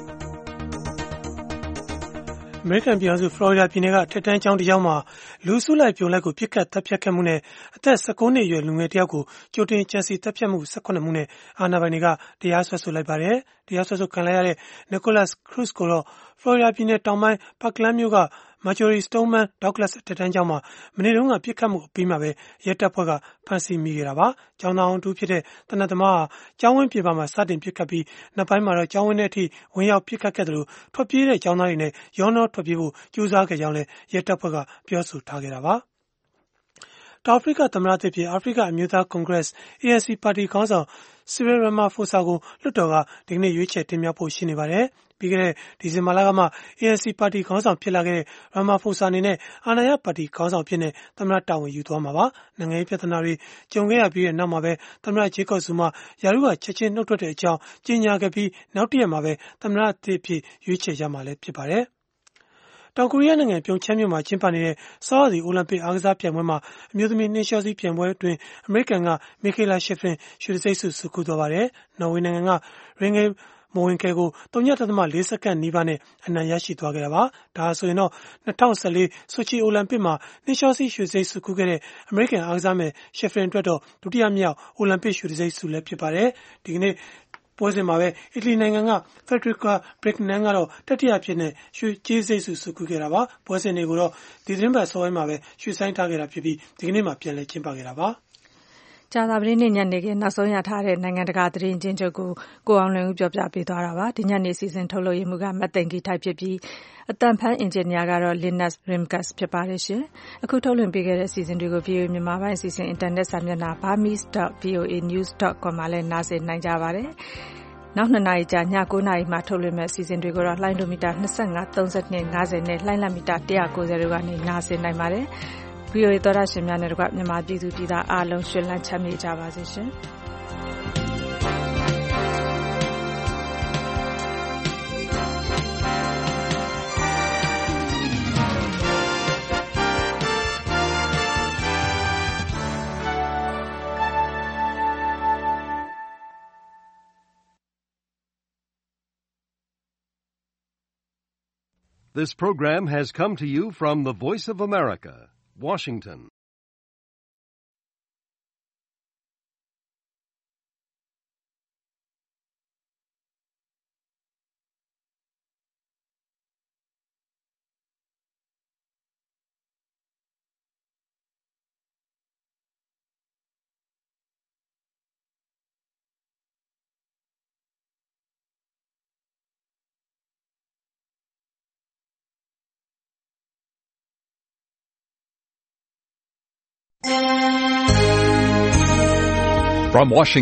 S2: အမေရိကန်ပြည်ထောင်စုဖလော်ရီဒါပြည်နယ်ကထိပ်တန်းကျောင်းတစ်ကျောင်းမှာလူစုလိုက်ပြုံလိုက်ကိုပြစ်ခတ်တပ်ဖြတ်ခဲ့မှုနဲ့အသက်19နှစ်အရွယ်လူငယ်တစ်ယောက်ကိုကြိုတင်ကြံစည်တပ်ဖြတ်မှု18မှုနဲ့အာဏာပိုင်တွေကတရားစွဲဆိုလိုက်ပါတယ်။တရားစွဲဆိုခံလိုက်ရတဲ့ Nicholas Cruz ကိုတော့ဖလော်ရီဒါပြည်နယ်တောင်ပိုင်း Parkland မြို့ကMarjory Stoneman Douglas ထိပ်တန်းကျောင်းမှာမနေ့တုန်းကပြစ်ခတ်မှုအပြီးမှာပဲရဲတပ်ဖွဲ့ကဖမ်းဆီးမိခဲ့တာပါ။ကျောင်းသားအောင်တူဖြစ်တဲ့တနတ်သမားဟာကျောင်းဝင်းပြင်ပမှာစတင်ပြစ်ခတ်ပြီးနောက်ပိုင်းမှာတော့ကျောင်းဝင်းထဲအထိဝင်ရောက်ပြစ်ခတ်ခဲ့တယ်လို့ထွက်ပြေးတဲ့ကျောင်းသားတွေနဲ့ရောနှောထွက်ပြေးဖို့ကြိုးစားခဲ့ကြောင်းလည်းရဲတပ်ဖွဲ့ကပြောဆိုထားခဲ့တာပါ။တောင်အာဖရိကသမ္မတသစ်ဖြစ်အာဖရိကအမျိုးသားကွန်ဂရက် ANC ပါတီခေါင်းဆောင် Cyril Ramaphosa ကိုလွှတ်တော်ကဒီကနေ့ရွေးချယ်တင်မြှောက်ဖို့ရှိနေပါတယ်။ပြီးခဲ့တဲ့ဒီဇင်ဘာလကမှ ANC ပါတီခေါင်းဆောင်ဖြစ်လာခဲ့တဲ့ Ramaphosa အနေနဲ့အာဏာရပါတီခေါင်းဆောင်ဖြစ်တဲ့သမ္မတတာဝန်ယူသွားမှာပါ။နိုင်ငံရေးပြဿနာတွေကြုံခဲ့ရပြီးတဲ့နောက်မှာပဲသမ္မတ Jacob Zuma ရာထူးကချက်ချင်းနှုတ်ထွက်တဲ့အကြောင်းကြေညာခဲ့ပြီးနောက်တရက်မှာပဲသမ္မတသစ်ဖြစ်ရွေးချယ်ကြမှာလည်းဖြစ်ပါတယ်။တောင်ကိုရီးယားနိုင်ငံပြုံချမ်းမြို့မှာကျင်းပနေတဲ့ဆောင်းရာသီအိုလံပစ်အားကစားပြိုင်ပွဲမှာအမျိုးသမီးနှင်းလျှောစီးပြိုင်ပွဲအတွင်းအမေရိကန်က Mikaela Shiffrin ရွှေတံဆိပ်ဆုဆွတ်ခူးသွားပါတယ်။နော်ဝေနိုင်ငံက Ringe Mowinckel ကို 0.4 စက္ကန့်နီးပါးနဲ့အနိုင်ရရှိသွားခဲ့တာပါ။ဒါဆိုရင်တော့2014ဆိုချီအိုလံပစ်မှာနှင်းလျှောစီးရွှေတံဆိပ်ဆွတ်ခူးခဲ့တဲ့အမေရိကန်အားကစားမယ် Shiffrin အတွက်တော့ဒုတိယမြောက်အိုလံပစ်ရွှေတံဆိပ်ဆုလည်းဖြစ်ပါတယ်။ဒီကနေ့ပွဲစဉ်မှာပဲအီတလီနိုင်ငံက Federica Brickman ကတော့တတိယဖြစ်တဲ့ရွှေကြေးစိတ်ဆုဆွတ်ခူးခဲ့တာပါ။ပွဲစဉ်တွေကိုတော့ဒီသတင်းပတ်စောပိုင်းမှာပဲရွှေဆိုင်ထားခဲ့တာဖြစ်ပြီးဒီကနေ့မှပြန်လည်ကျင်းပခဲ့တာပါ
S1: ။ကြာသပတေးနေ့ညနေခင်းနောက်ဆုံးရထားတဲ့နိုင်ငံတကာသတင်းချင်းချုပ်ကိုအောင်လွင်ဦးပြောပြပေးသွားတာပါ။ဒီညနေစီစဉ်ထုတ်လို့ရမှုကမတ်သိန်ကြီးထိုက်ဖြစ်ပြီးအတန်ဖန်အင်ဂျင်နီယာကတော့ Linus Rimkus ဖြစ်ပါတယ်ရှင်။အခုထုတ်လွှင့်ပေးခဲ့တဲ့စီစဉ်တွေကို VOA မြန်မာပိုင်းအစီအစဉ်အင်တာနက်စာမျက်နှာ burmese.voanews.com မှာလည်းနားဆင်နိုင်ကြပါတယ်။နောက်2နာရီကြာည9နာရီမှထုတ်လွှင့်မယ့်စီစဉ်တွေကိုတော့လိုင်းဒိုမီတာ25 32 50နဲ့လိုင်းလမီတာ190တို့ကနေနားဆင်နိုင်ပါတယ်။ VOA သောတာရှင်များနဲ့တကွမြန်မာပြည်သူပြည်သားအားလုံးရှင်လန်းချမ်းမြေ့ကြပါစေရှင်။
S21: This program has come to you from the Voice of America, Washington. From Washington